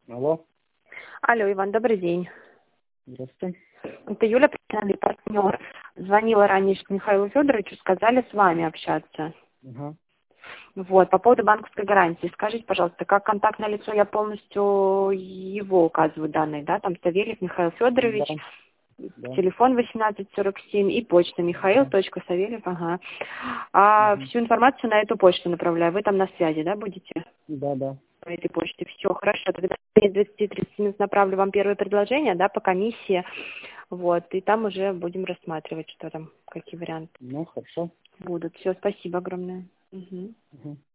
Алло. Алло, Иван, добрый день. Здравствуйте. Это Юля, профессиональный партнер. Звонила ранее Михаилу Федоровичу, сказали с вами общаться. Ага. Вот, по поводу банковской гарантии. Скажите, пожалуйста, как контактное лицо я полностью его указываю данные, да? Там Савельев Михаил Федорович, Да. телефон 1847 и почта Михаил.Савельев, ага. А Угу. всю информацию на эту почту направляю. Вы там на связи, да, будете? Да. По этой почте. Все, хорошо. Тогда через 20-30 минут направлю вам первое предложение, да, по комиссии. Вот, и там уже будем рассматривать, что там, какие варианты Ну, хорошо. будут. Все, спасибо огромное. Угу. Угу.